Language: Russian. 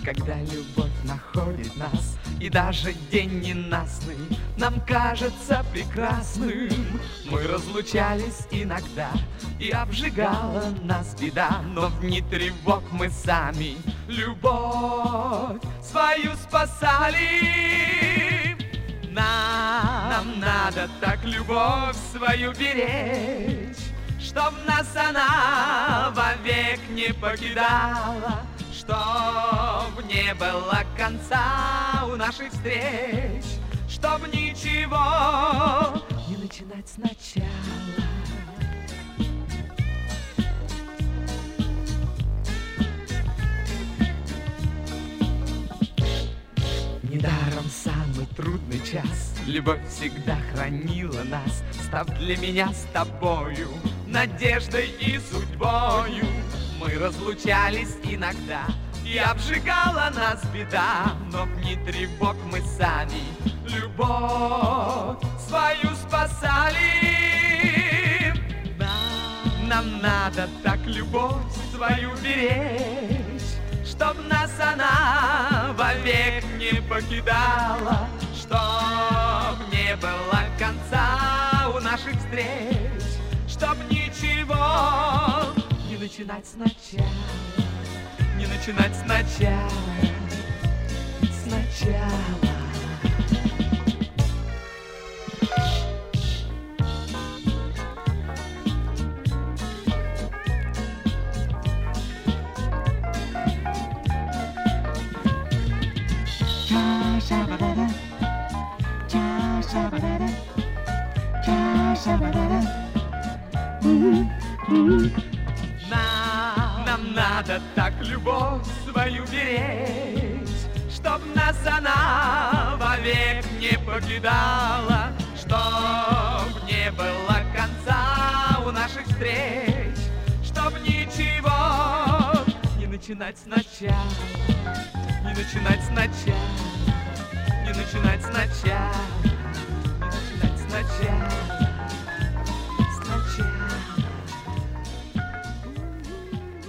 Когда любовь находит нас, и даже день ненастный нам кажется прекрасным. Мы разлучались иногда, и обжигала нас беда, но в дни тревог мы сами любовь свою спасали. Нам надо так любовь свою беречь, чтоб нас она вовек не покидала, чтоб не было конца у наших встреч, чтоб ничего не начинать сначала. Недаром самый трудный час любовь всегда хранила нас, став для меня с тобою надеждой и судьбою. Мы разлучались иногда, и обжигала нас беда, но в дни тревог мы сами любовь свою спасали. Нам надо так любовь свою беречь, чтоб нас она вовек не покидала, чтоб не было конца у наших встреч, чтоб ничего не начинать сначала, не начинать сначала, сначала. Нам надо так любовь свою беречь, чтоб нас она вовек не покидала, чтоб не было конца у наших встреч, чтоб ничего не начинать сначала, не начинать сначала, не начинать сначала, не начинать сначала, сначала.